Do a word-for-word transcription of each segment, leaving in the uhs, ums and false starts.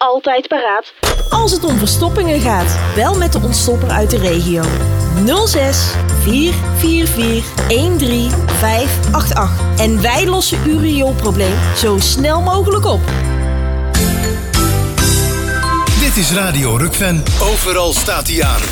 altijd paraat. Als het om verstoppingen gaat, bel met de ontstopper uit de regio. nul zes vier vier vier een drie vijf acht acht. En wij lossen uw rioolprobleem zo snel mogelijk op. Dit is Radio Rukven. Overal staat hij aan.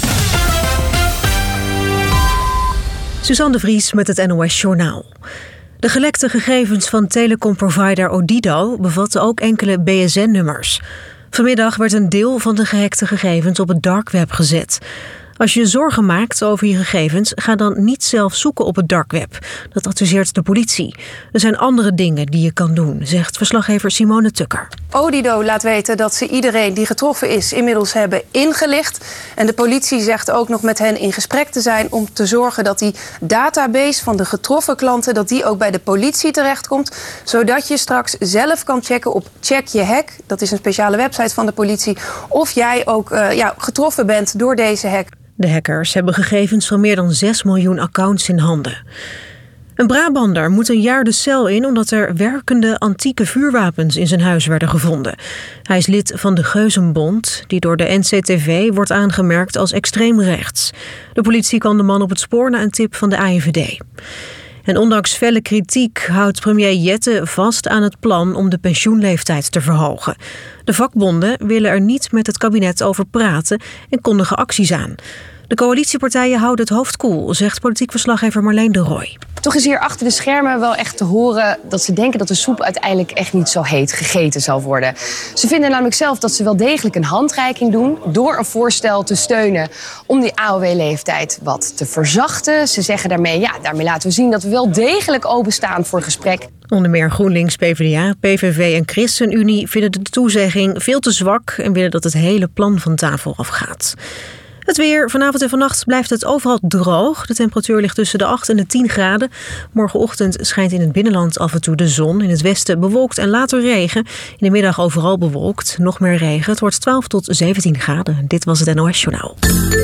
Suzanne de Vries met het N O S Journaal. De gelekte gegevens van telecomprovider Odido bevatten ook enkele B S N-nummers. Vanmiddag werd een deel van de gehackte gegevens op het dark web gezet. Als je je zorgen maakt over je gegevens, ga dan niet zelf zoeken op het dark web. Dat adviseert de politie. Er zijn andere dingen die je kan doen, zegt verslaggever Simone Tukker. Odido laat weten dat ze iedereen die getroffen is inmiddels hebben ingelicht. En de politie zegt ook nog met hen in gesprek te zijn om te zorgen dat die database van de getroffen klanten dat die ook bij de politie terechtkomt. Zodat je straks zelf kan checken op Check Je Hack. Dat is een speciale website van de politie. Of jij ook uh, ja, getroffen bent door deze hack. De hackers hebben gegevens van meer dan zes miljoen accounts in handen. Een Brabander moet een jaar de cel in omdat er werkende antieke vuurwapens in zijn huis werden gevonden. Hij is lid van de Geuzenbond, die door de N C T V wordt aangemerkt als extreem rechts. De politie kwam de man op het spoor na een tip van de A I V D. En ondanks felle kritiek houdt premier Jette vast aan het plan om de pensioenleeftijd te verhogen. De vakbonden willen er niet met het kabinet over praten en kondigen acties aan. De coalitiepartijen houden het hoofd koel, zegt politiek verslaggever Marleen de Rooij. Toch is hier achter de schermen wel echt te horen dat ze denken dat de soep uiteindelijk echt niet zo heet gegeten zal worden. Ze vinden namelijk zelf dat ze wel degelijk een handreiking doen door een voorstel te steunen om die A O W-leeftijd wat te verzachten. Ze zeggen daarmee, ja, daarmee laten we zien dat we wel degelijk openstaan voor gesprek. Onder meer GroenLinks, PvdA, P V V en ChristenUnie vinden de toezegging veel te zwak en willen dat het hele plan van tafel afgaat. Het weer. Vanavond en vannacht blijft het overal droog. De temperatuur ligt tussen de acht en de tien graden. Morgenochtend schijnt in het binnenland af en toe de zon. In het westen bewolkt en later regen. In de middag overal bewolkt. Nog meer regen. Het wordt twaalf tot zeventien graden. Dit was het N O S Journaal.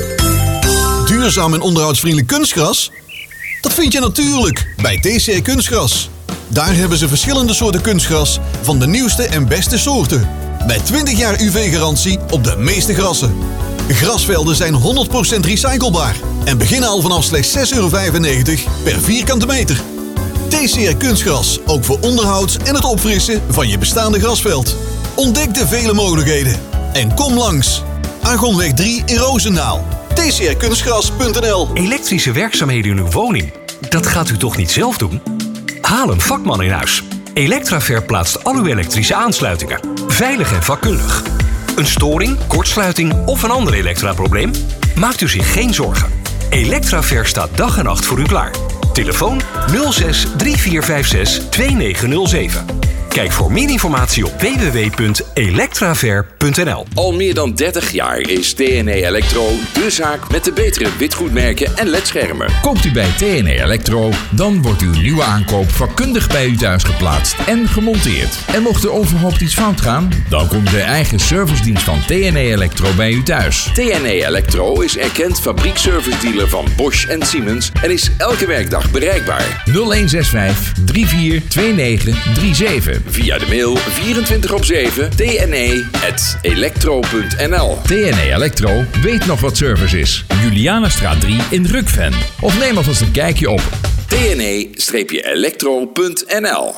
Duurzaam en onderhoudsvriendelijk kunstgras? Dat vind je natuurlijk bij T C R Kunstgras. Daar hebben ze verschillende soorten kunstgras van de nieuwste en beste soorten. Met twintig jaar U V-garantie op de meeste grassen. Grasvelden zijn honderd procent recyclebaar en beginnen al vanaf slechts zes euro vijfennegentig per vierkante meter. T C R Kunstgras, ook voor onderhoud en het opfrissen van je bestaande grasveld. Ontdek de vele mogelijkheden en kom langs. Argonweg drie in Roosendaal. T C R kunstgras punt n l. Elektrische werkzaamheden in uw woning, dat gaat u toch niet zelf doen? Haal een vakman in huis. Electraver plaatst al uw elektrische aansluitingen. Veilig en vakkundig. Een storing, kortsluiting of een ander elektraprobleem? Maakt u zich geen zorgen. Electraver staat dag en nacht voor u klaar. Telefoon nul zes drie vier vijf zes twee negen nul zeven. Kijk voor meer informatie op w w w punt electraver punt n l. Al meer dan dertig jaar is T N E Electro de zaak met de betere witgoedmerken en ledschermen. Koopt u bij T N E Electro, dan wordt uw nieuwe aankoop vakkundig bij u thuis geplaatst en gemonteerd. En mocht er onverhoopt iets fout gaan, dan komt de eigen servicedienst van T N E Electro bij u thuis. T N E Electro is erkend fabriekservice-dealer van Bosch en Siemens en is elke werkdag bereikbaar. nul een zes vijf drie vier twee negen drie zeven. Via de mail vierentwintig op zeven t n e punt electro punt n l. T N E Electro weet nog wat service is. Julianastraat drie in Rukven. Of neem alvast een kijkje op t n e electro punt n l.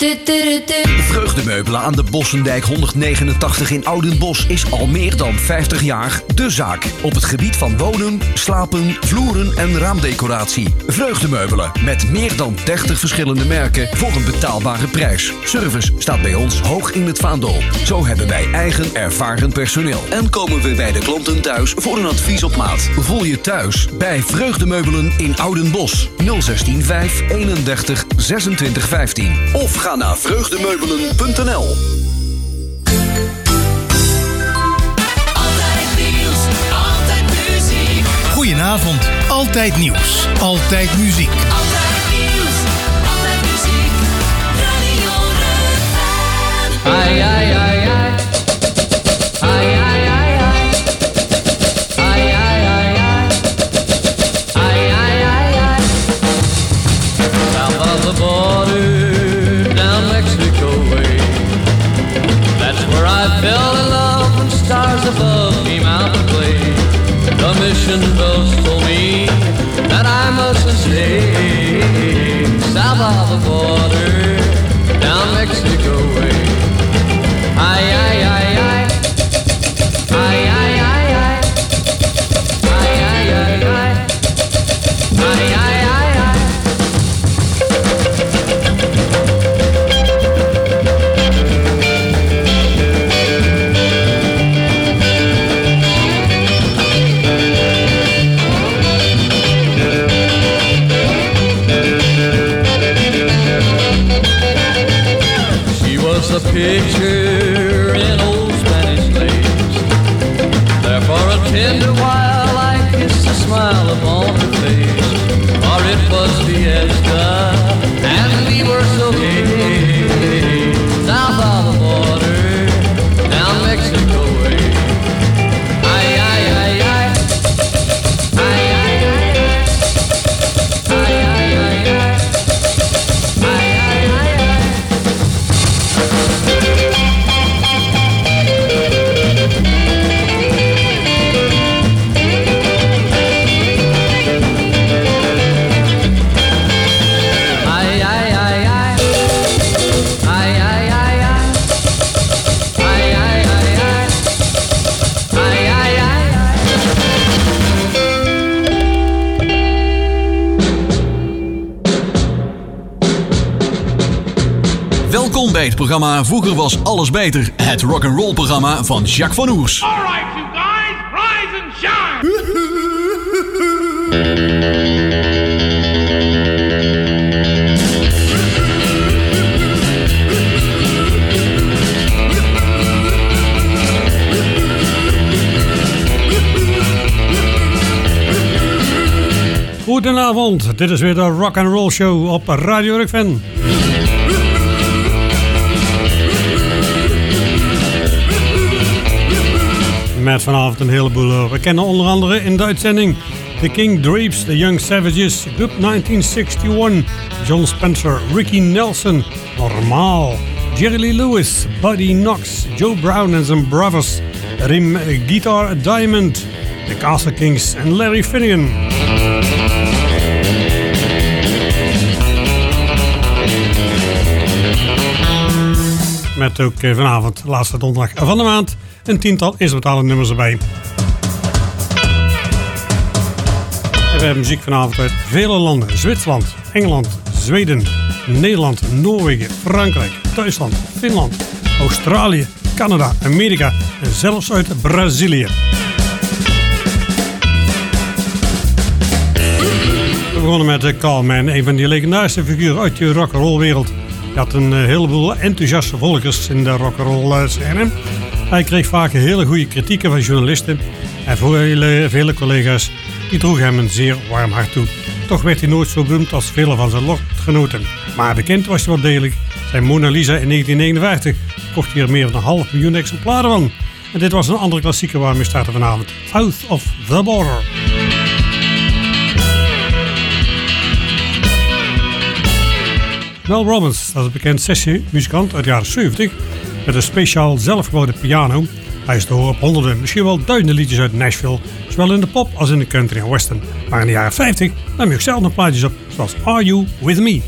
Vreugdemeubelen aan de Bossendijk honderdnegenentachtig in Oudenbosch is al meer dan vijftig jaar de zaak. Op het gebied van wonen, slapen, vloeren en raamdecoratie. Vreugdemeubelen met meer dan dertig verschillende merken voor een betaalbare prijs. Service staat bij ons hoog in het vaandel. Zo hebben wij eigen ervaren personeel. En komen we bij de klanten thuis voor een advies op maat. Voel je thuis bij Vreugdemeubelen in Oudenbosch. nul zestien vijf eenendertig zesentwintig vijftien. Of ga naar vreugdemeubelen punt n l. Altijd nieuws, altijd muziek. Goedenavond, altijd nieuws, altijd muziek. Altijd nieuws, altijd muziek. Radio Rukven. Ai, ai, ai, ai. Ai, ai, ai, ai. Ai, ai, ai, ai. Ai, ai, ai, ai. South of the border, down Mexico way. That's where I fell in love stars above came out to play. The mission bells told me that I mustn't stay south of the border, down Mexico way. Ay, ay, ay, ay. Ay, ay, ay, ay. Ay, ay, ay, ay. Ay, ay, ay, ay. A picture in old Spanish lace. There for a tender while I kissed a smile upon her face. For it was fiesta and we were so gay. South of the border, down Mexico way. Ay, ay, ay, ay. Ay, ay, ay, ay. Ay, ay, ay, ay. Ay, ay, ay, ay. Welkom bij het programma Vroeger was alles beter. Het rock'n'roll programma van Jacques van Oers. All right, you guys, rise and shine. Goedenavond, dit is weer de Rock'n'Roll Show op Radio Rockfan. Met vanavond een heleboel. We kennen onder andere in de uitzending The King Drapes, The Young Savages, Group negentien eenenzestig, John Spencer, Ricky Nelson, Normaal, Jerry Lee Lewis, Buddy Knox, Joe Brown en zijn brothers, Rim Guitar Diamond, The Castle Kings en Larry Finnegan. Met ook vanavond, laatste donderdag van de maand, een tiental instrumentale nummers erbij. En we hebben muziek vanavond uit vele landen. Zwitserland, Engeland, Zweden, Nederland, Noorwegen, Frankrijk, Duitsland, Finland, Australië, Canada, Amerika en zelfs uit Brazilië. We begonnen met Carlman, een van die legendarische figuren uit de rock'n'roll wereld. Hij had een heleboel enthousiaste volgers in de rock'n'roll scène. Hij kreeg vaak hele goede kritieken van journalisten en vele, vele collega's die droegen hem een zeer warm hart toe. Toch werd hij nooit zo beroemd als vele van zijn lotgenoten. Maar bekend was hij wel degelijk. Zijn Mona Lisa in negentien negenenvijftig kocht hij er meer dan een half miljoen exemplaren van. En dit was een andere klassieker waar we mee starten vanavond. South of the Border. Mel Robbins, dat is een bekend sessiemuzikant uit de jaren zeventig met een speciaal zelfgebouwde piano. Hij is te horen op honderden, misschien wel duizenden liedjes uit Nashville, zowel in de pop als in de country en western. Maar in de jaren vijftig nam hij ook zelf nog plaatjes op, zoals Are You With Me?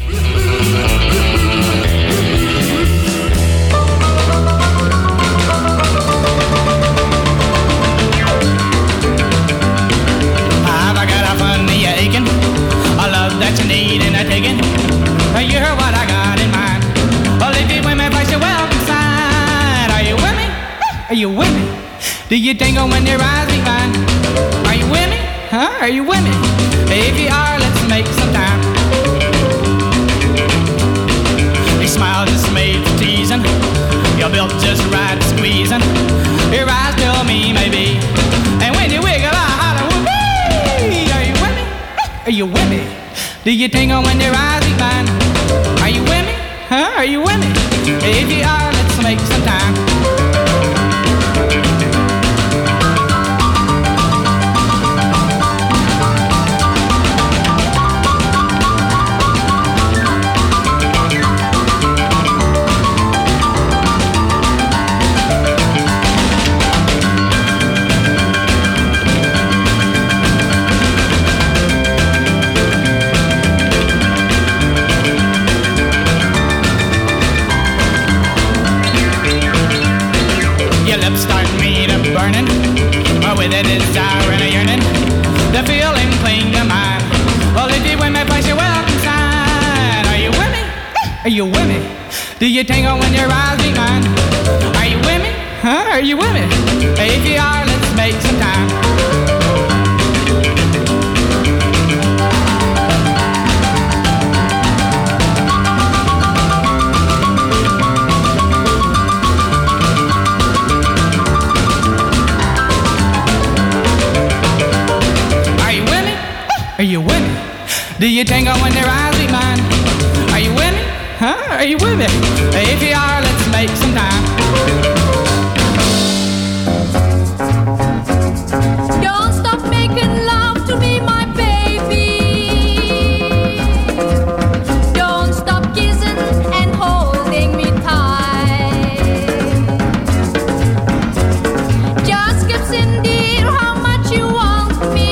You heard what I got in mind. Well, if you with me, place your welcome sign. Are you with me? Are you with me? Do you tingle when your eyes meet mine? Are you with me? Huh? Are you with me? If you are, let's make some time. Your smile just made for teasing. You're built just right for squeezing. Your eyes tell me maybe. And when you wiggle, I holler, whoopee. Are you with me? Are you with me? Do you tingle when your eyes meet mine? Are you with me? Huh? Are you with me? If you are, let's make some time. lips start me to burning, with a desire and a yearning, the feeling cling to mine. Well, if you with me, place your welcome sign. Are you with me? Are you with me? Do you tingle when your eyes meet mine? Are you with me? Huh? Are you with me? If you are, let's make some time. Are you with me? Do you tingle when your eyes meet mine? Are you with me? Huh? Are you with me? If you are, let's make some time. Don't stop making love to me, my baby. Don't stop kissing and holding me tight. Just keep saying, dear, how much you want me.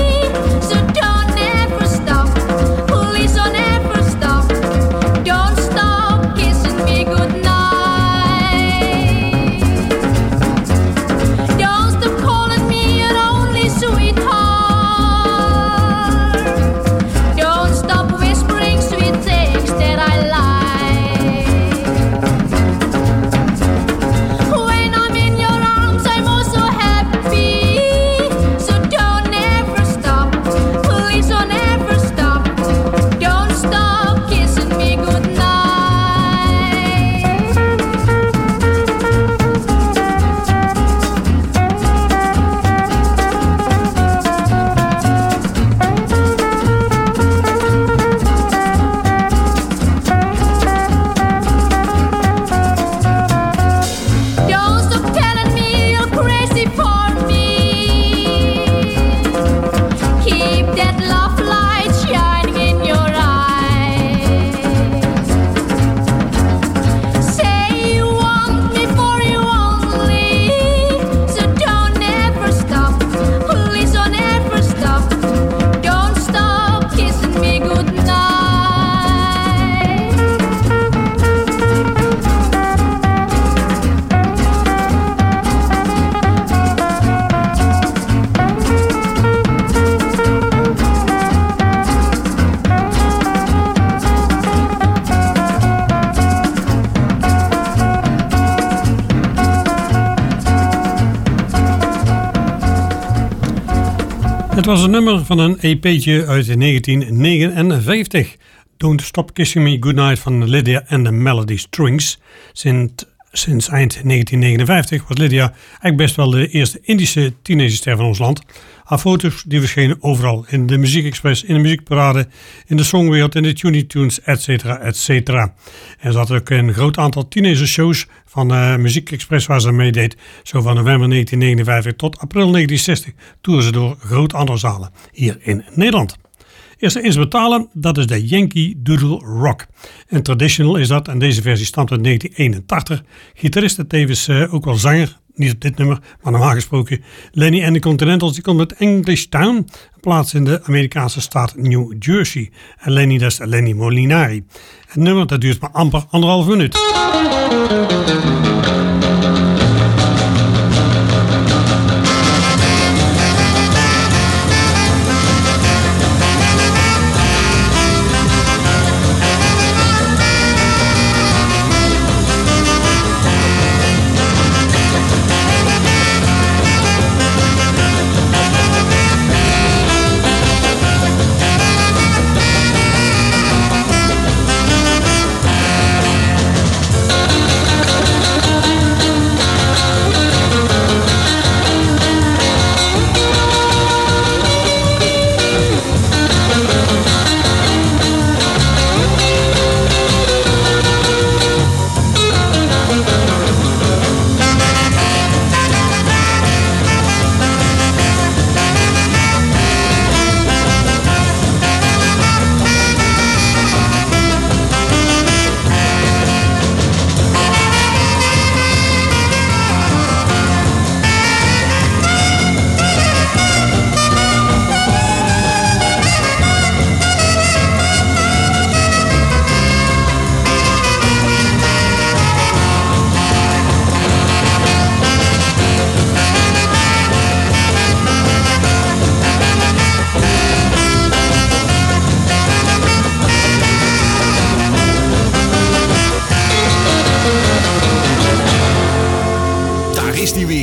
Het was een nummer van een E P'tje uit negentien negenenvijftig. Don't Stop Kissing Me Goodnight van Lydia and the Melody Strings. Sinds, sinds eind negentien negenenvijftig was Lydia eigenlijk best wel de eerste Indische teenagerster van ons land. Haar foto's die verschenen overal. In de Muziekexpress, in de muziekparade, in de songwereld, in de Tuning Tunes, et cetera, et cetera. En ze had ook een groot aantal teenagershows van uh, Muziekexpress waar ze meedeed. Zo van november negentien negenenvijftig tot april negentien zestig toerden ze door groot aantal zalen hier in Nederland. Eerste instrumentale, dat is de Yankee Doodle Rock. En traditional is dat en deze versie stamt uit negentien eenentachtig. Gitarist en tevens uh, ook wel zanger, niet op dit nummer, maar normaal gesproken Lenny and the Continentals, die komt met English Town, een plaats in de Amerikaanse staat New Jersey. En Lenny, dat is Lenny Molinari. Het nummer dat duurt maar amper anderhalf minuut.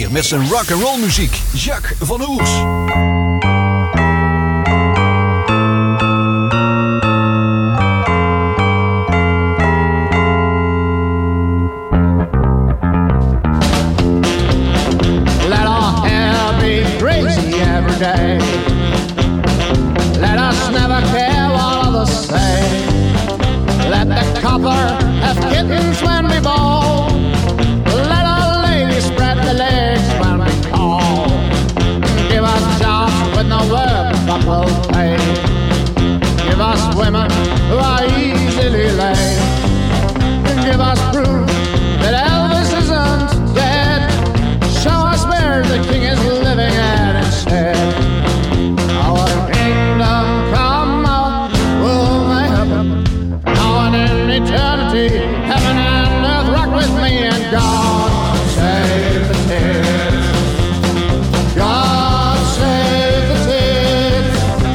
weer met zijn rock'n'roll muziek. Jacques van Oers. Let our hair be crazy every day. Let us never care what others say. Let the copper have kittens when we ball. Let our ladies spread the legs when we call. Give us jobs with no work but will pay. Give us women who are easily laid. Give us proof that Elvis isn't dead. Show us where the king is living at instead. Our kingdom come out will may happen now and in eternity. Heaven and earth rock with me, and God save the tits. God save the tits.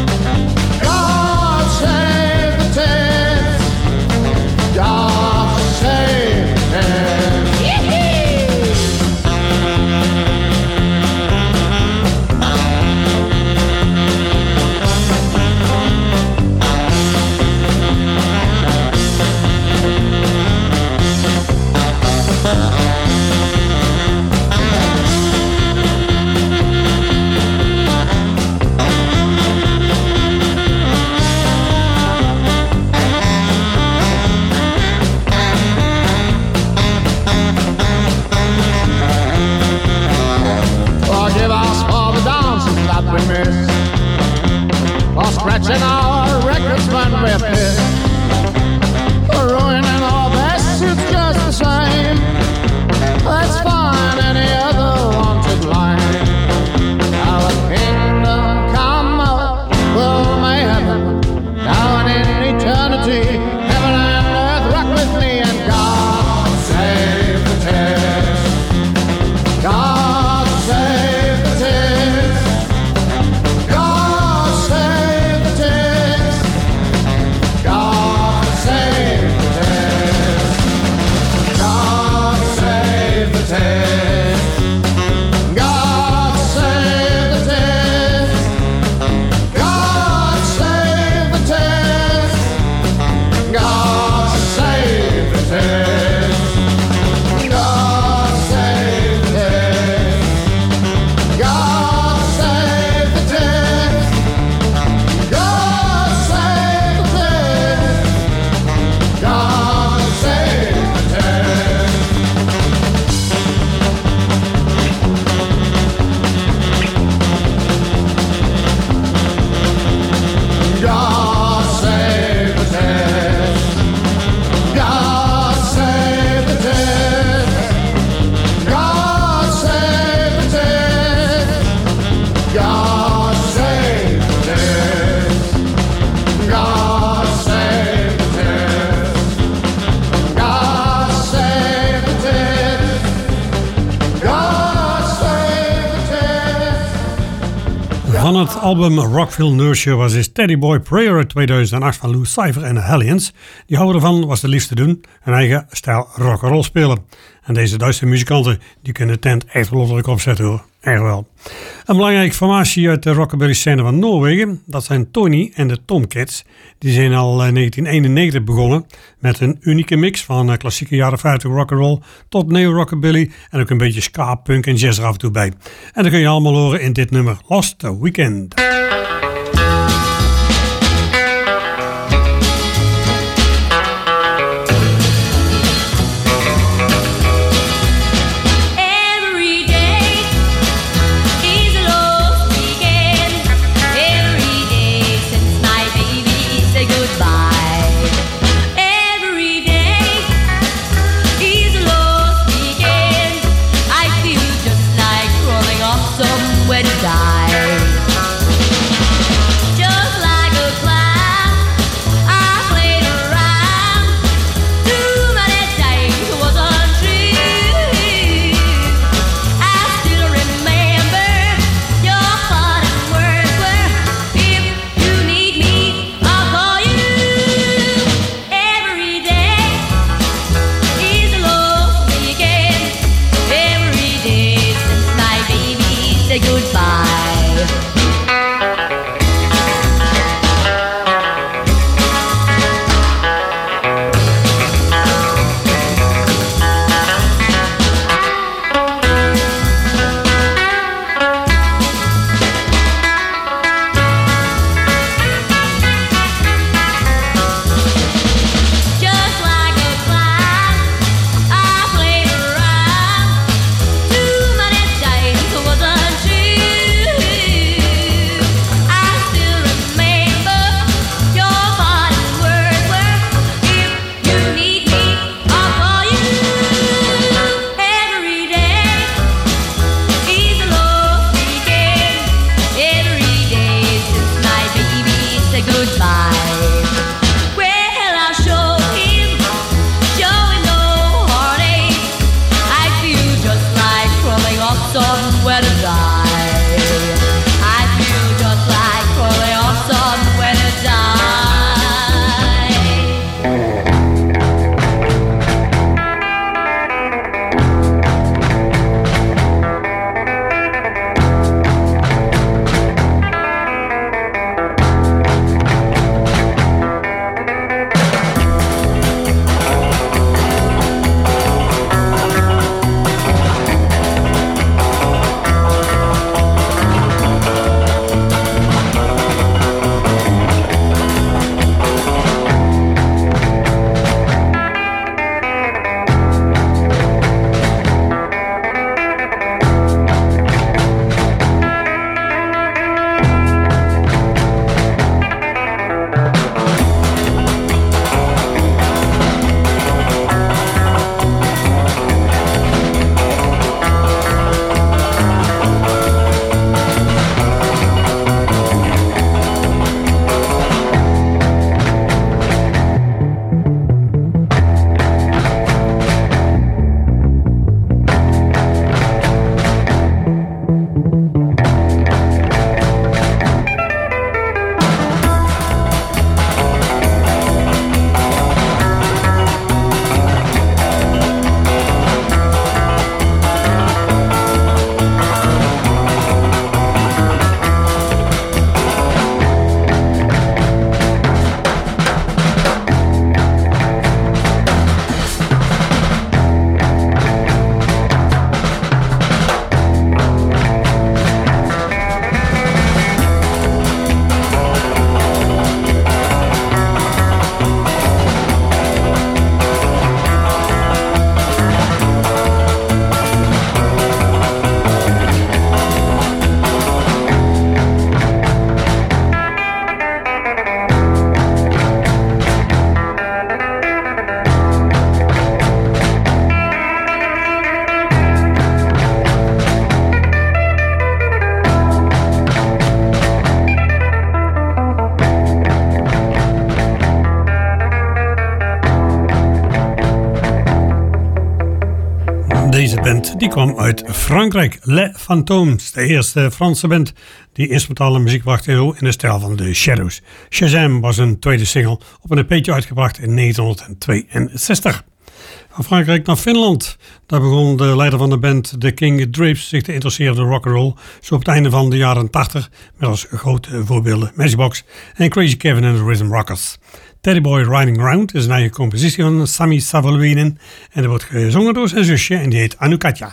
God save the tits. God save the tits. Forgive us for the dances that we miss, for scratching our records when we're pissed, for ruining our best suits just the same. Let's find any other wanted line. Our kingdom come out will may heaven now and in eternity. Heaven and earth rock with me, and God save the tits. God save the tits. God save the tits. God save the tits. God save the tits. God save the tits. God save the tits. God save the tits. God save the tits. God save the tits. God save the tits. God save the tits. God save the tits. God save the tits. God save the tits. God save the tits. God save the tits. God save the tits. God save the tits. Van het album Rockville Nurture was dit Teddy Boy Prayer uit tweeduizend acht van Lou Cypher en de Hellions. Die houden ervan was de liefste doen, hun eigen stijl rock'n'roll spelen. En deze Duitse muzikanten die kunnen de tent echt wel onder de kop zetten hoor. Echt wel. Een belangrijke formatie uit de rockabilly scène van Noorwegen, dat zijn Tony en de Tomcats. Die zijn al in negentien eenennegentig begonnen met een unieke mix van klassieke jaren vijftig rock'n'roll tot neo-rockabilly en ook een beetje ska, punk en jazz er af en toe bij. En dat kun je allemaal horen in dit nummer Lost Weekend. Somewhere to die. somewhere to die. I feel just like crawling off somewhere to die. Deze band die kwam uit Frankrijk. Les Fantômes, de eerste Franse band die instrumentale muziek bracht in de stijl van The Shadows. Shazam was een tweede single op een E P'tje uitgebracht in negentien tweeënzestig. Van Frankrijk naar Finland. Daar begon de leider van de band, The King Drapes, zich te interesseren in rock'n'roll. Zo op het einde van de jaren tachtig, met als grote voorbeelden Matchbox en Crazy Kevin and the Rhythm Rockers. Teddy Boy Riding Around is een eigen compositie van Sami Savoluinen en dat wordt gezongen door zijn zusje en die heet Anukatja.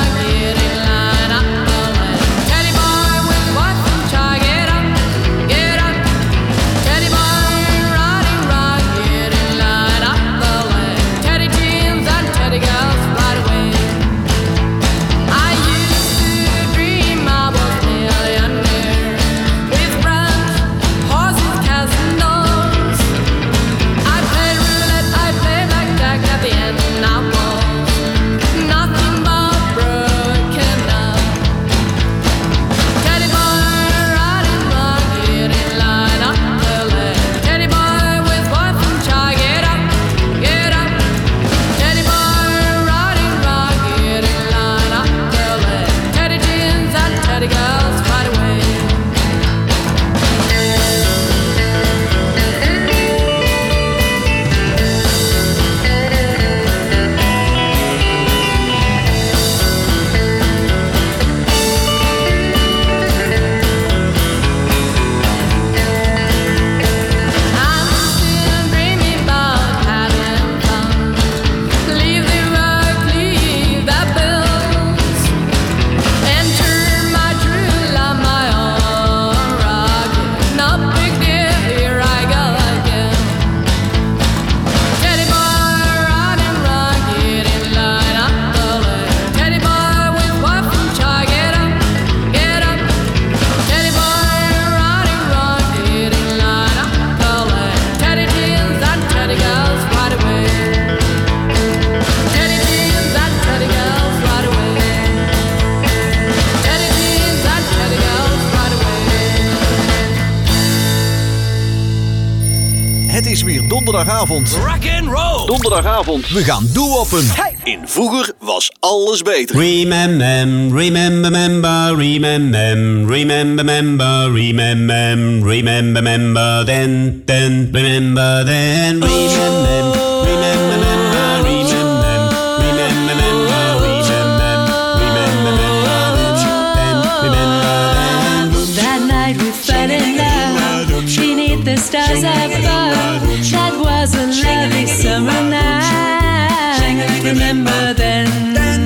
Teddy boy with wife and child, get up, get Het is weer donderdagavond. Rock and roll. Donderdagavond. We gaan doe-oppen. Hey. In vroeger was alles beter. Remember, remember, remember, remember, remember, remember, remember, remember, remember, then, then, remember, then, remember, remember, the stars above. That was a lovely summer night. Remember then, then,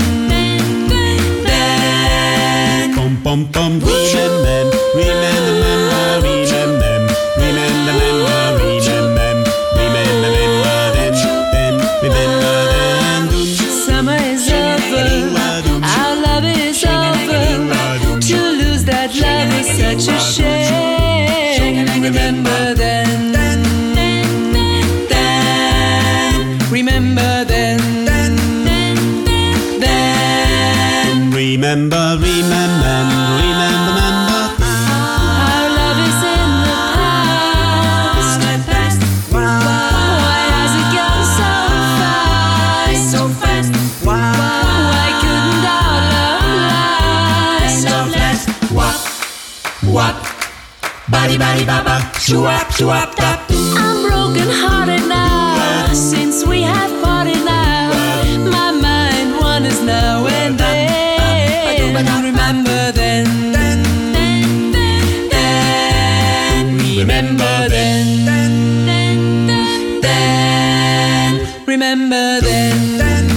then. Bum bum bum. Remember, remember, remember, remember, remember, remember, remember then, then, remember then. Summer is over. Our love is over. To lose that love is such a shame. Remember then, then, then, remember then, then, then, remember, remember, remember, our love is in the past. Why has it gone so fast? So fast. Why couldn't our love last? Love last. What? What? Body, body, baba, shoo-up, shoo-up, tap. I'm broken hearted now, since we have parted now. My mind wanders now and then. Remember then, then, then, then. Remember then, then, then. Remember then, then,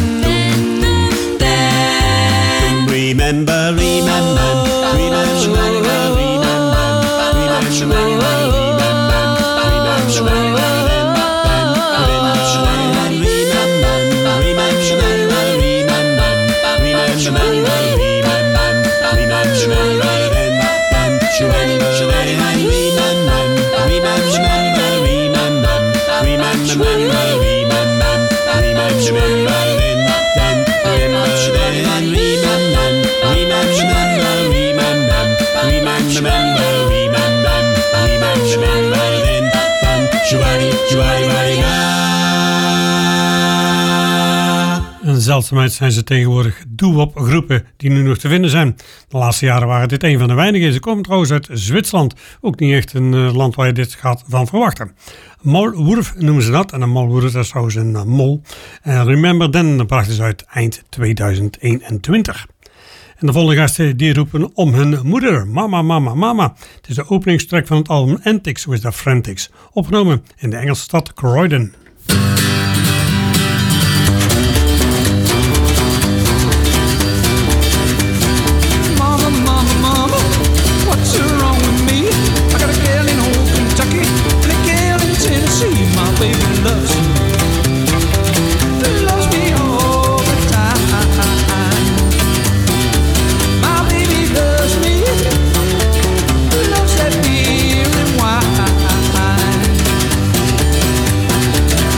then. Remember, remember, remember. Een zeldzaamheid zijn ze tegenwoordig doo-wop groepen die nu nog te vinden zijn. De laatste jaren waren dit een van de weinigen. Ze komen trouwens uit Zwitserland. Ook niet echt een uh, land waar je dit gaat van verwachten. Maulwurf noemen ze dat. En een maulwurf dat is trouwens een uh, mol. En Remember Then, dat brachten ze uit eind tweeduizend eenentwintig. En de volgende gasten die roepen om hun moeder. Mama, mama, mama. Het is de openingstrack van het album Antics with the Frantics. Opgenomen in de Engelse stad Croydon. Loves that feeling wine.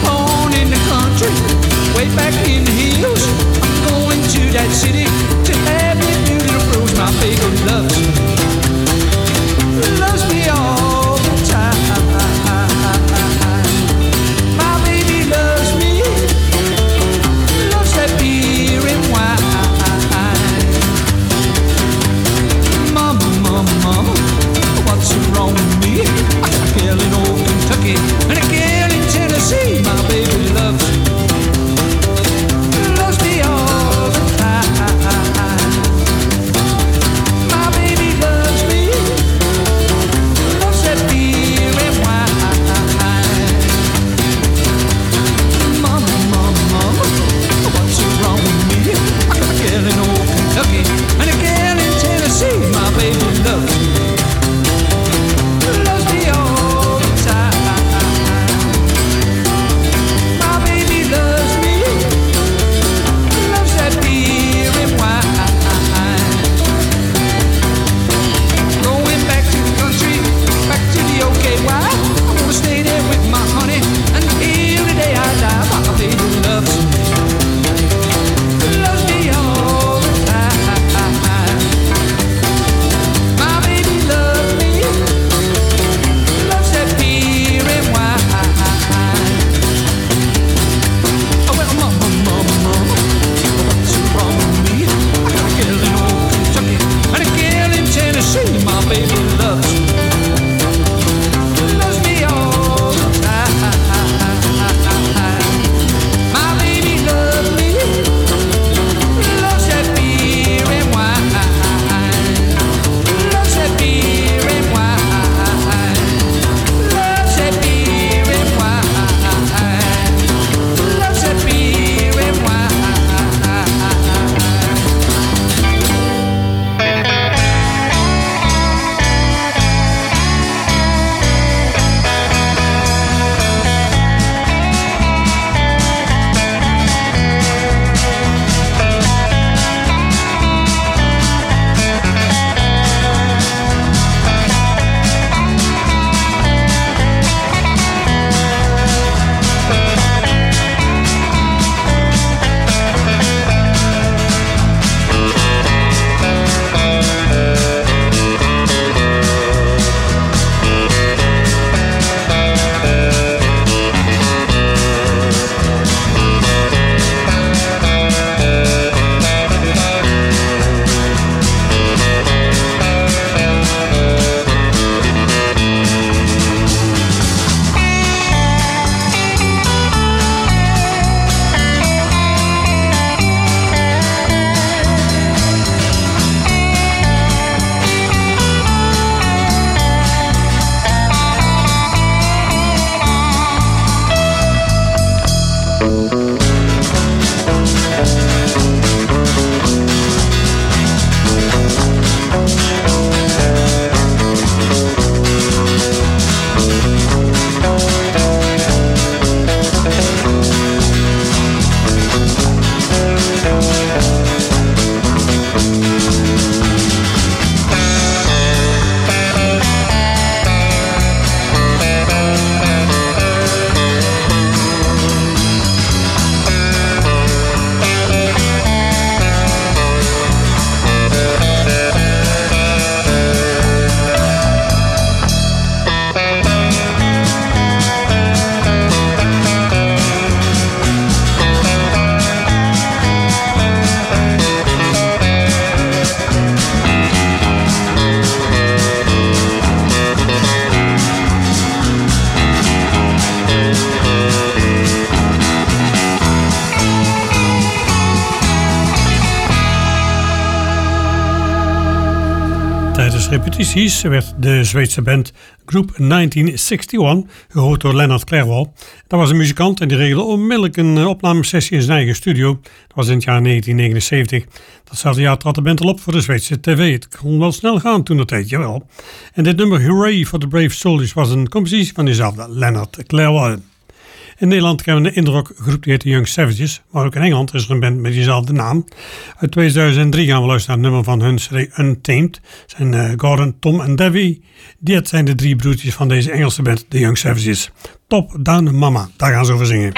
Repetities werd de Zweedse band Group negentien eenenzestig gehoord door Leonard Clerwell. Dat was een muzikant en die regelde onmiddellijk een opnamesessie in zijn eigen studio. Dat was in het jaar negentien negenenzeventig. Datzelfde jaar trad de band al op voor de Zweedse tv. Het kon wel snel gaan toen dat tijd, jawel. En dit nummer Hooray for the Brave Soldiers was een compositie van diezelfde Leonard Clerwell. In Nederland kennen we een indie-rock groep die heet de Young Savages, maar ook in Engeland is er een band met diezelfde naam. Uit tweeduizend drie gaan we luisteren naar het nummer van hun C D Untamed. Het zijn uh, Gordon, Tom en Davy. Dit zijn de drie broertjes van deze Engelse band, de Young Savages. Top Down Mama, daar gaan ze over zingen.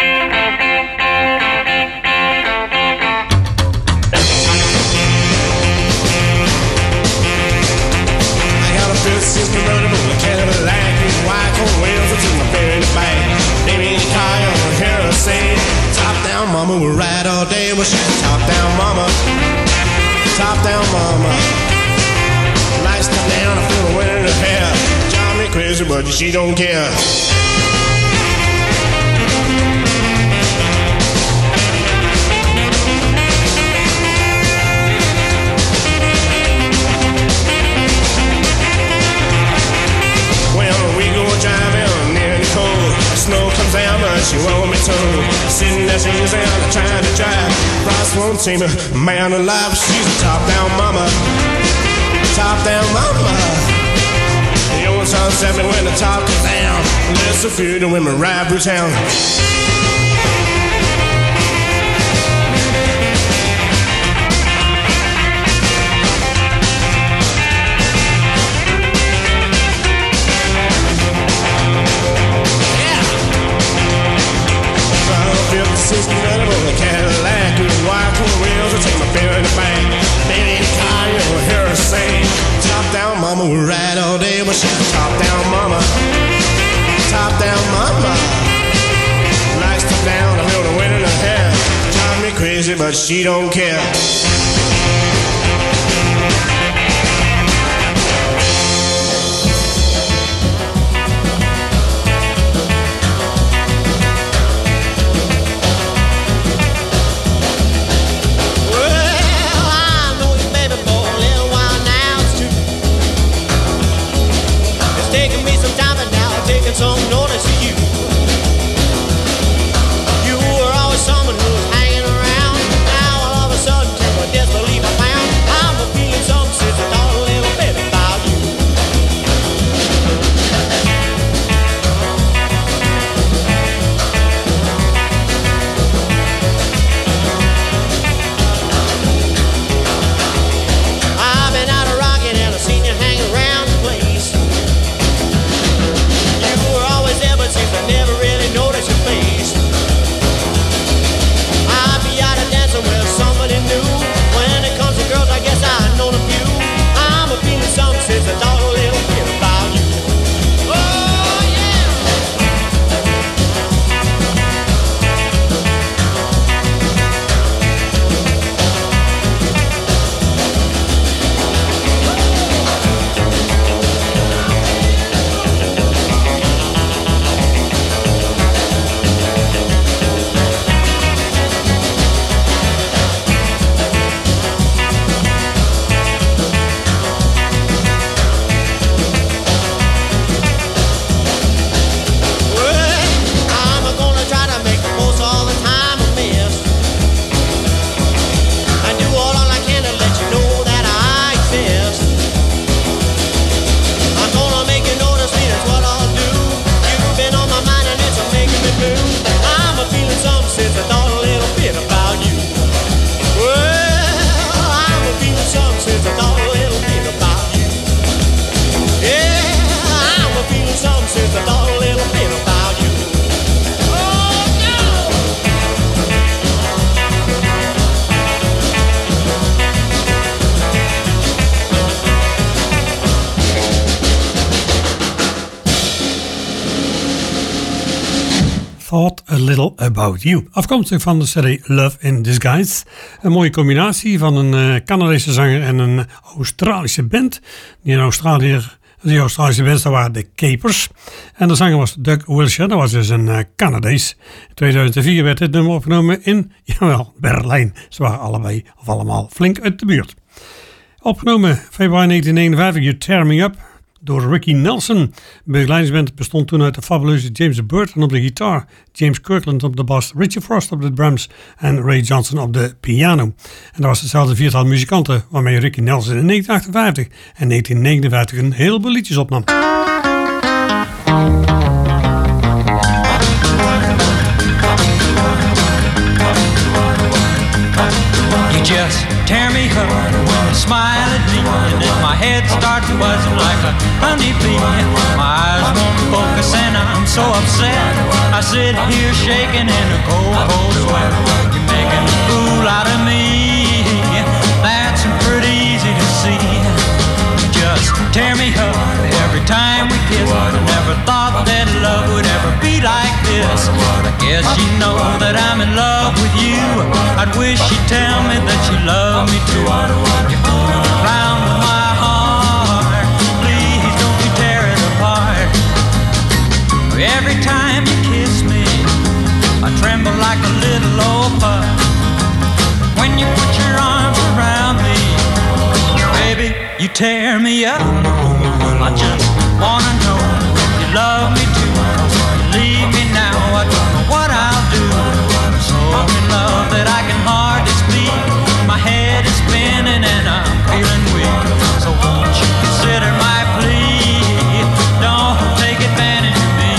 Mama, we'll ride all day. Well, she's top down mama, top down mama. Lights top down, I feel the wind in her hair. Drive me crazy, but she don't care. Well, we go driving near the cold. Snow comes down, but she won't be told. Sitting there, she's out trying to drive. Ross won't see me, man alive. She's a top down mama, top down mama. The old song said me when the top comes down. Let's a few the women ride through town. sixty convertible, a Cadillac, with wide cool wheels, will take my beer in the bank. Baby in the car, you'll hear her sing. Top down mama, we'll ride all day. Well, she's a top down mama, top down mama. Lights top down, I feel the wind in her hair. Drive me crazy, but she don't care. Some notice of you. You were always someone who was hanging around. Now all of a sudden take a Thought a Little About You. Afkomstig van de C D Love in Disguise. Een mooie combinatie van een uh, Canadese zanger en een Australische band. Die in Australië, die Australische band, dat waren de Capers. En de zanger was Doug Wilshire, dat was dus een uh, Canadees. In tweeduizend vier werd dit nummer opgenomen in, jawel, Berlijn. Ze waren allebei of allemaal flink uit de buurt. Opgenomen februari negentien negenenvijftig, You Tear Me Up, door Ricky Nelson. De begeleidingsband bestond toen uit de fabuleuze James Burton op de gitaar, James Kirkland op de bas, Richie Frost op de drums en Ray Johnson op de piano. En dat was hetzelfde viertal muzikanten waarmee Ricky Nelson in negentien achtenvijftig en negentien negenenvijftig een heleboel liedjes opnam. You just tear me up when you smile at me, and then my head starts buzzing like a honeybee. My eyes won't focus and I'm so upset. I sit here shaking in a cold, cold sweat. You're making a fool out of me. That's pretty easy to see. You just tear me up every time we kiss. I never thought that love would ever be like this. I guess you know that I'm in love with you. I'd wish you'd tell me that you love me too. You're fooling around with my heart. Please don't you tear it apart. Every time you kiss me, I tremble like a little old pup. When you put your arms around me, baby, you tear me up. I just wanna know if you love me too. Leave me now, I don't know what I'll do. I'm so in love that I can hardly speak. My head is spinning and I'm feeling weak. So won't you consider my plea? Don't take advantage of me.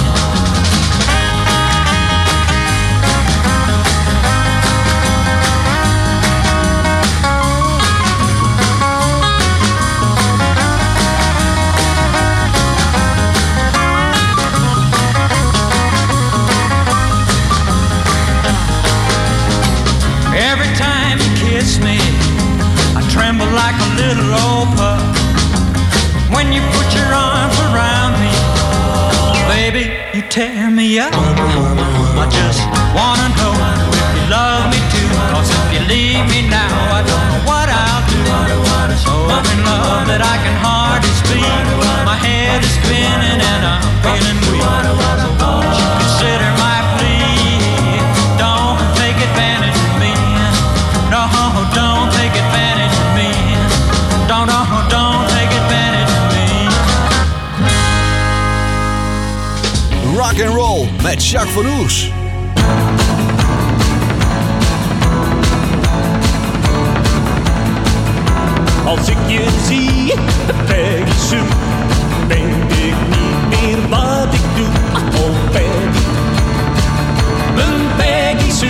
Every time you kiss me, I tremble like a little old pup. When you put your arms around me, baby, you tear me up. I just wanna know if you love me too. Cause if you leave me now, I don't know what I'll do. So I'm in love that I can hardly speak. My head is spinning and I'm feeling weak. So won't you consider my plea? Don't take advantage of me. No, don't take advantage of me. Don't, don't, don't take advantage of me. Rock and Roll met Jacques van Oers. Als ik je zie, Peggy Sue, denk ik niet meer wat ik doe. Oh Peggy, mijn Peggy Sue.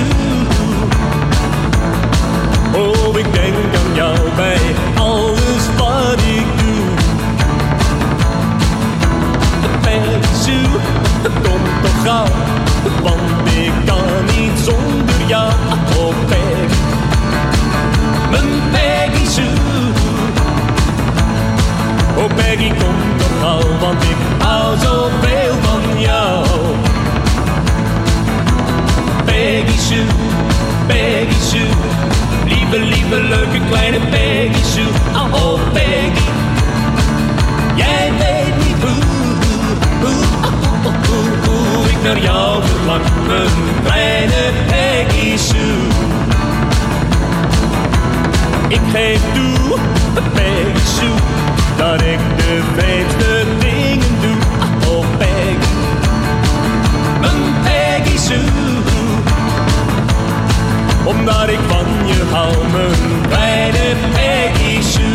Oh, ik denk aan jou bij alles wat ik doe. Peggy Sue, kom toch gauw, want ik kan niet zonder jou. Oh Peggy, mijn Peggy Sue. Oh Peggy, kom toch gauw, want ik hou zoveel van jou. Peggy Sue, Peggy Sue. Lieve, lieve, leuke kleine Peggy Sue. Oh Peggy, jij weet niet hoe, hoe, hoe, hoe, hoe ik naar jou verlang, mijn kleine Peggy Sue. Ik geef toe, Peggy Sue, dat ik de vreemdste dingen doe. Oh Peggy, mijn Peggy Sue. Omdat ik van je hou, mijn kleine Peggy Sue.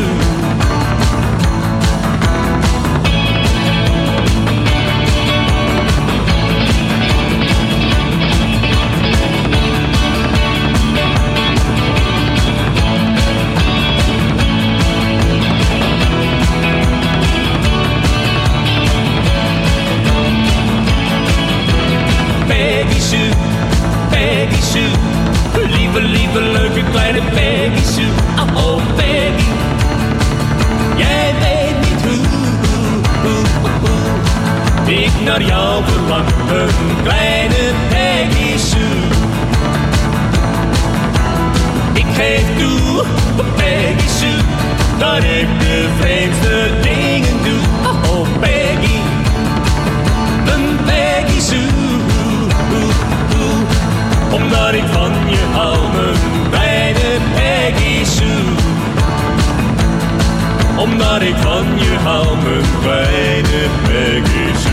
Peggy Sue, Peggy Sue. Lieve, lieve, leuke kleine Peggy Sue. Oh Peggy, jij weet niet hoe, hoe, hoe, hoe ik naar jou verlang, een kleine Sue, Peggy Sue, dat ik de vreemdste dingen doe. Oh Peggy, een Peggy Sue, omdat ik van je hou, mijn kleine Peggy Sue. Omdat ik van je hou, mijn kleine Peggy Sue.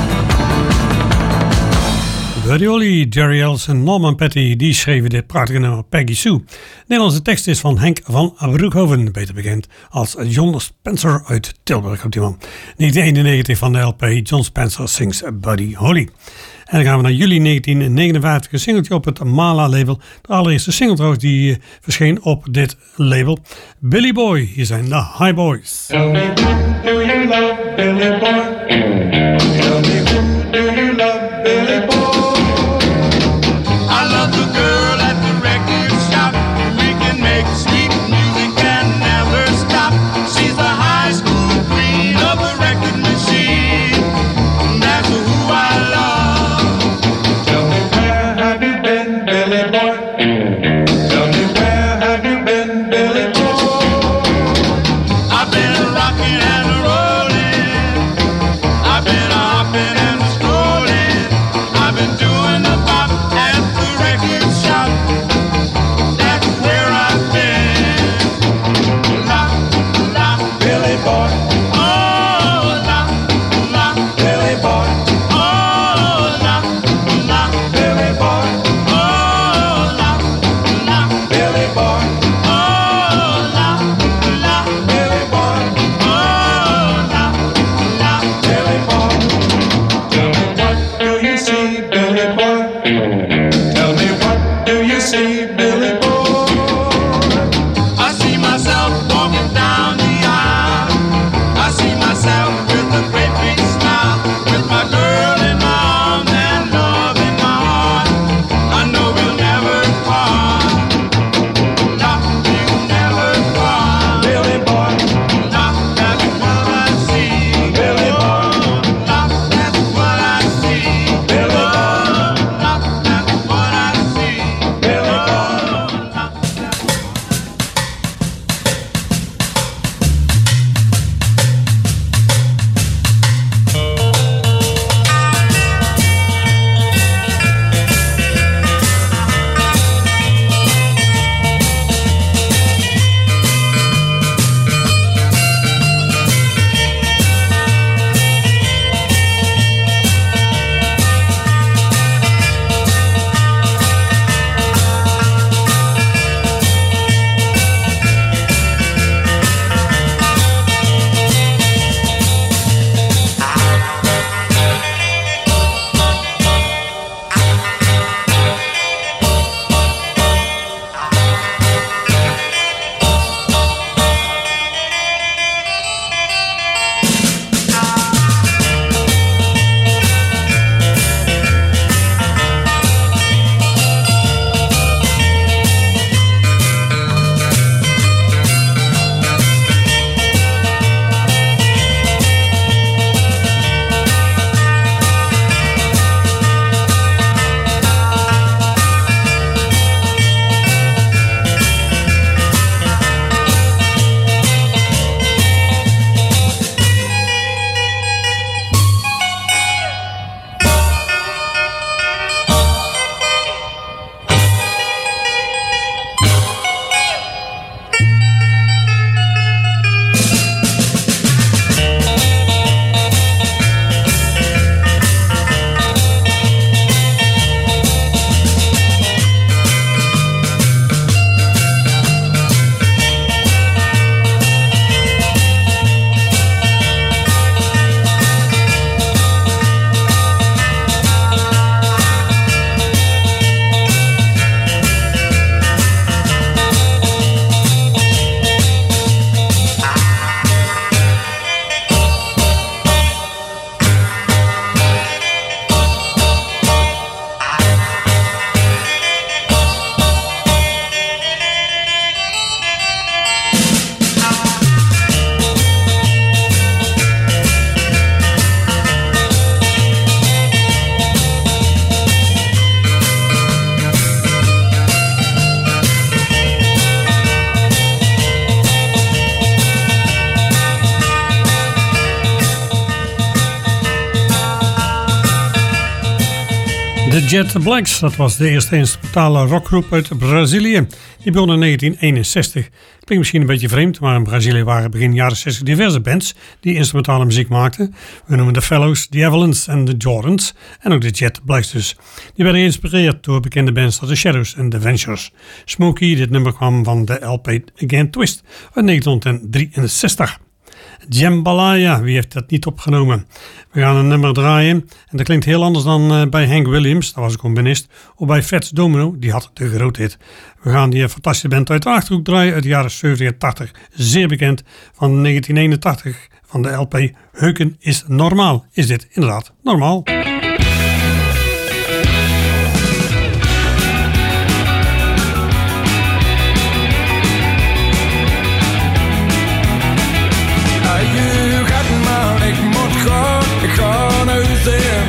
Buddy Holly, Jerry Els en Norman Petty die schreven dit prachtige nummer Peggy Sue. De Nederlandse tekst is van Henk van Broekhoven, beter bekend als John Spencer uit Tilburg op die man. negentien eenennegentig van de L P John Spencer Sings Buddy Holly. En dan gaan we naar juli negentien negenenvijftig, een singeltje op het Mala label. De allereerste single trouwens die uh, verscheen op dit label. Billy Boy, hier zijn de High Boys. Tell me who do you love, Billy Boy? Tell me who do you love, Billy Boy? I love the girl at the record shop. We can make sweet music and never stop. She's the high school queen of the record machine. That's who I love. Tell me where have you been, Billy Boy? Tell me where have you been, Billy Boy? I've been rocking and rolling. I've been hopping and strolling. I've been doing the bop at the record shop. That's where I've been. La, la, Billy Boy. oh, la, la, Billy Boy. oh, la, la, Billy Boy. oh, la, la, Billy Boy. oh, la, la, Billy Boy. oh, la, la. Billy Boy. Tell me what do you see, Billy Boy? Tell me what do you see, Billy Boy? I see myself walking down the aisle. I see myself with a great big smile, with my girl in my arms and love in my heart. I know we'll never part. No, we'll never part. Billy Boy. No, that's what I see. Billy Boy. No, that's what I see. Billy Boy. De Jet Blacks, dat was de eerste instrumentale rockgroep uit Brazilië. Die begon in negentien eenenzestig. Klinkt misschien een beetje vreemd, maar in Brazilië waren begin jaren zestig diverse bands die instrumentale muziek maakten. We noemen de Fellows, de Evelyns en de Jordans en ook de Jet Blacks dus. Die werden geïnspireerd door bekende bands als The Shadows en The Ventures. Smokey, dit nummer kwam van de L P Again Twist uit negentien drieënzestig. Jambalaya, wie heeft dat niet opgenomen? We gaan een nummer draaien en dat klinkt heel anders dan uh, bij Hank Williams, dat was een componist, of bij Fats Domino, die had de grote hit. We gaan die fantastische band uit de Achterhoek draaien uit de jaren zeventig en tachtig, zeer bekend, van negentien eenentachtig van de L P Heuken is normaal. Is dit inderdaad normaal? Ik ga naar huis in.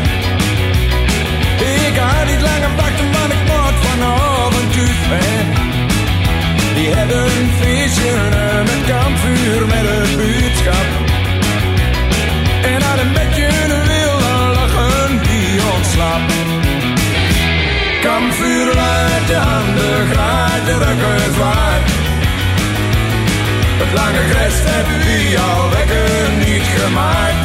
Ik ga niet langer wachten, want ik moet vanavond thuis zijn. Die hebben een feestje en een kampvuur met een boodschap. En aan een beetje wil dan lachen die ontslapt. Kampvuur uit de handen, graait de rukken zwaait. Het lange gras hebben we al lekker niet gemaaid.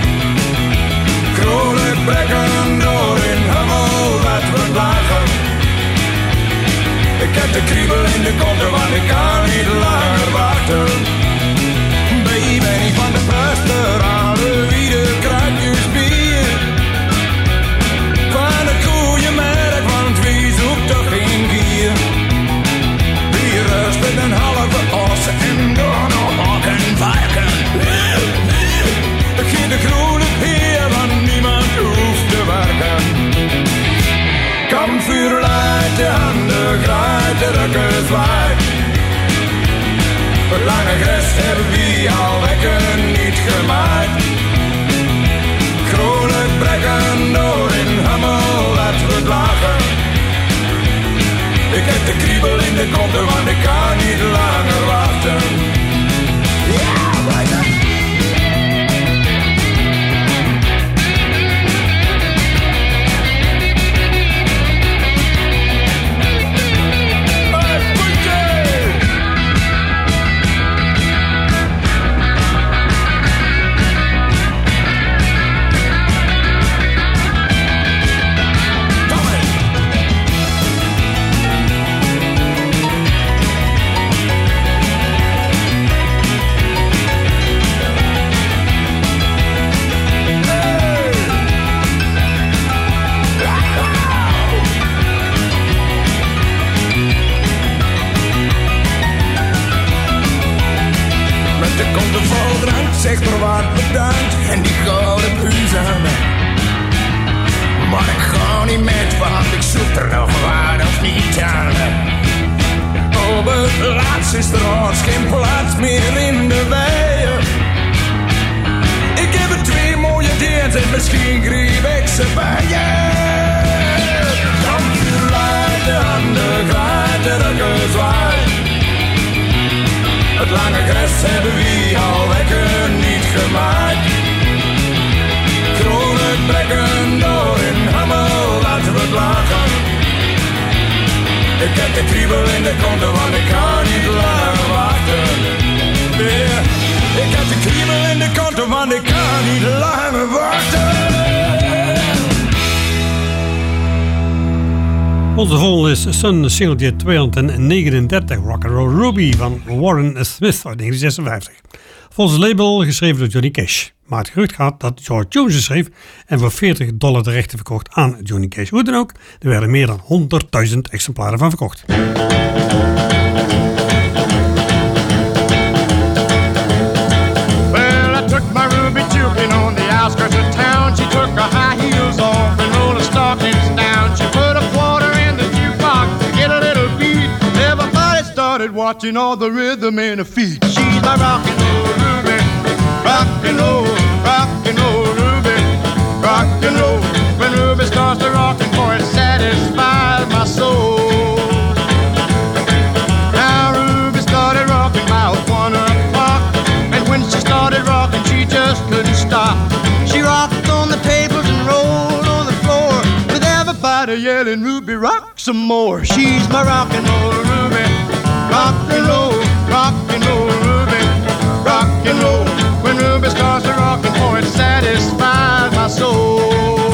Vrolijk brekken door in hemel wat we lachen. Ik heb de kriebel in de konten, want ik kan niet langer wachten. Baby, niet van de pastorale wie de kruidjes bier. Van het goede merk, want wie zoekt toch geen gier. Wie rust met een halve os en door nog hakken varken. Geen de groene peer, want niemand hoeft te werken. Kampvuur leidt de handen, graait de rukken zwaait. Het lange gras hebben we al lekker niet gemaaid. Groene brekken door in hemel, laten we het lachen. Ik heb de kriebel in de konten, want ik kan niet langer wachten. Ja, right now. Zeg maar wat bedankt en die gouden puus aan me. Maar ik ga niet met, want ik zoek er nog wat of niet aan. Op het laatst is er ons geen plaats meer in de weien. Ik heb er twee mooie deert en misschien griep ik ze bij je. Kampvuur leidt de handen, graait de rukken zwaait. Het lange gras hebben we al lekker niet gemaaid. Groene brekken door in hemel, laten we het lachen. Ik heb de kriebel in de konten, want ik kan niet langer wachten. Yeah. Ik heb de kriebel in de konten, want ik kan niet langer wachten. Onze volgende is Sun singeltje tweehonderdnegenendertig, Rock'n'Roll Ruby van Warren Smith uit negentien zesenvijftig. Volgens het label geschreven door Johnny Cash. Maar het gerucht gaat dat George Jones het schreef en voor veertig dollar de rechten verkocht aan Johnny Cash. Hoe dan ook, er werden meer dan honderdduizend exemplaren van verkocht. Well, I took my Ruby juking on the outskirts of town. She took her high heels off and rolled her stockings down. She put a quarter in the jukebox to get a little beat. Everybody started watching all the rhythm in her feet. She's my rock and roll Ruby, rock and roll, rock and roll Ruby, rock and roll. When Ruby starts to rockin', boy, it satisfies my soul. Now Ruby started rocking about one o'clock, and when she started rocking, she just couldn't stop. She rocked on the tables and rolled on the floor with everybody everybody yelling, Ruby, rock some more. She's my rock and roll Ruby. Rock and roll, rock and roll Ruby. Rock and roll. When Ruby starts to rock, boy, it satisfies my soul.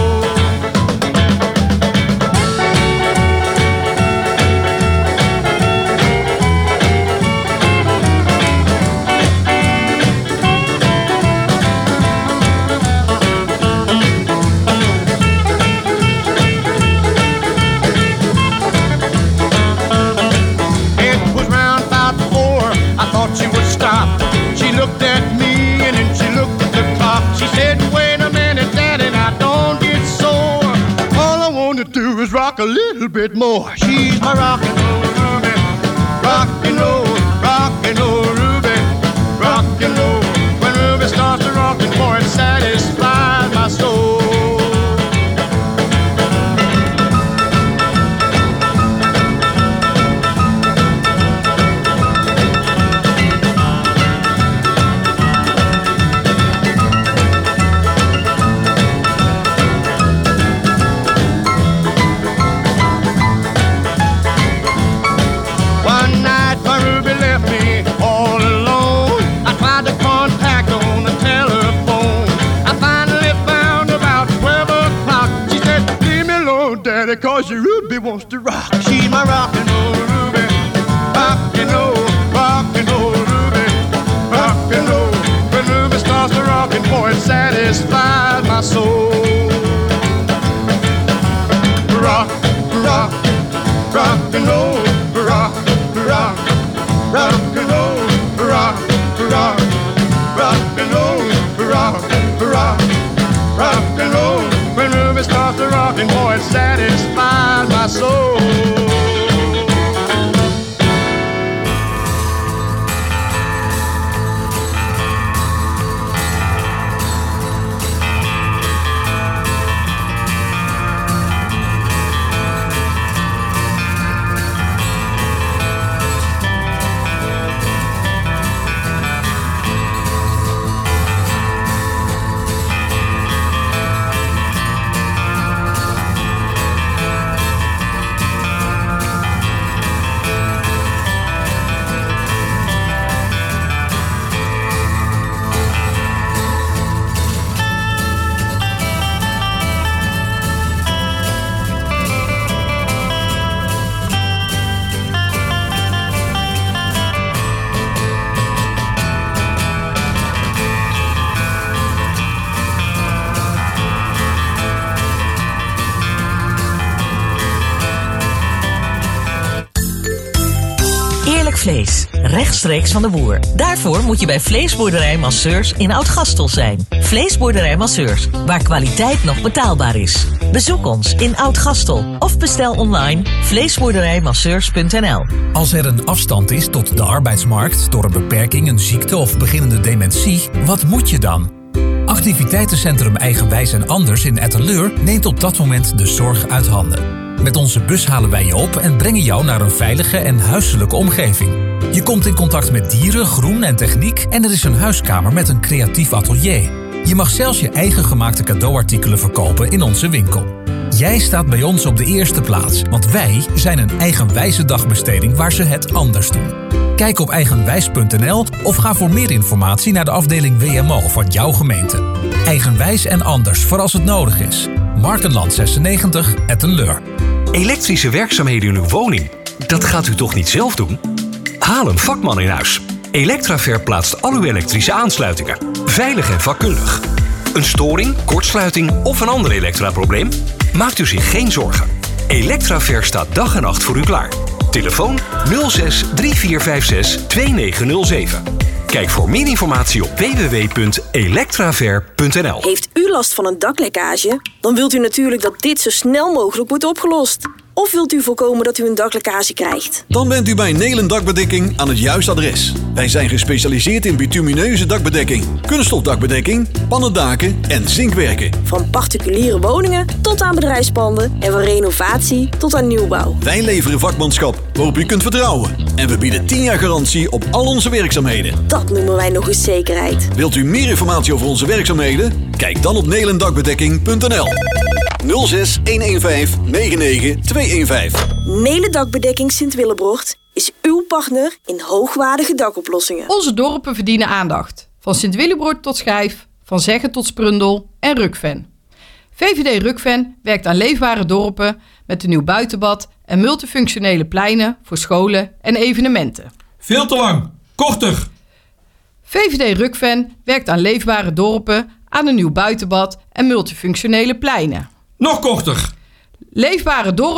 She would stop. She looked at me and then she looked at the clock. She said, wait a minute, Daddy, now don't get sore. All I want to do is rock a little bit more. She's my rock and roll Ruby. Rock and roll, rock and roll Ruby. Rock and roll. When Ruby starts to rock, boy, it satisfies my soul. Cause your Ruby wants to rock. She's my rock and roll Ruby. Rock and roll, rock and roll Ruby. Rock and roll. When Ruby starts to rock, and boy, it satisfies my soul. Rock, rock, rock and roll. Rock, rock, rock and roll. Rock, rock, rock and roll. Rock, rock, rock and roll. When Ruby starts to rock, and boy, it satisfies my soul. Vlees, rechtstreeks van de boer. Daarvoor moet je bij Vleesboerderij Masseurs in Oud-Gastel zijn. Vleesboerderij Masseurs, waar kwaliteit nog betaalbaar is. Bezoek ons in Oud-Gastel of bestel online vleesboerderijmasseurs punt n l. Als er een afstand is tot de arbeidsmarkt door een beperking, een ziekte of beginnende dementie, wat moet je dan? Activiteitencentrum Eigenwijs en Anders in Etteleur neemt op dat moment de zorg uit handen. Met onze bus halen wij je op en brengen jou naar een veilige en huiselijke omgeving. Je komt in contact met dieren, groen en techniek en er is een huiskamer met een creatief atelier. Je mag zelfs je eigen gemaakte cadeauartikelen verkopen in onze winkel. Jij staat bij ons op de eerste plaats, want wij zijn een eigenwijze dagbesteding waar ze het anders doen. Kijk op eigenwijs punt n l of ga voor meer informatie naar de afdeling W M O van jouw gemeente. Eigenwijs en Anders voor als het nodig is. Markenland zesennegentig, Etteleur. Elektrische werkzaamheden in uw woning? Dat gaat u toch niet zelf doen? Haal een vakman in huis. Electraver plaatst al uw elektrische aansluitingen. Veilig en vakkundig. Een storing, kortsluiting of een ander elektraprobleem? Maakt u zich geen zorgen. Electraver staat dag en nacht voor u klaar. Telefoon nul zes drie vier vijf zes twee negen nul zeven. Kijk voor meer informatie op w w w punt electraver punt n l. Heeft u last van een daklekkage? Dan wilt u natuurlijk dat dit zo snel mogelijk wordt opgelost. Of wilt u voorkomen dat u een daklekkage krijgt? Dan bent u bij Nelen Dakbedekking aan het juiste adres. Wij zijn gespecialiseerd in bitumineuze dakbedekking, kunststofdakbedekking, pannendaken en zinkwerken. Van particuliere woningen tot aan bedrijfspanden en van renovatie tot aan nieuwbouw. Wij leveren vakmanschap waarop u kunt vertrouwen. En we bieden tien jaar garantie op al onze werkzaamheden. Dat noemen wij nog eens zekerheid. Wilt u meer informatie over onze werkzaamheden? Kijk dan op nelen dakbedekking punt n l. nul zes een een vijf negen negen twee een vijf. Mele Dakbedekking Sint-Willebrocht is uw partner in hoogwaardige dakoplossingen. Onze dorpen verdienen aandacht. Van Sint-Willebroort tot Schijf, van Zeggen tot Sprundel en Rukven. V V D Rukven werkt aan leefbare dorpen met een nieuw buitenbad en multifunctionele pleinen voor scholen en evenementen. Veel te lang. Korter. V V D Rukven werkt aan leefbare dorpen, aan een nieuw buitenbad en multifunctionele pleinen. Nog korter. Leefbare dorpen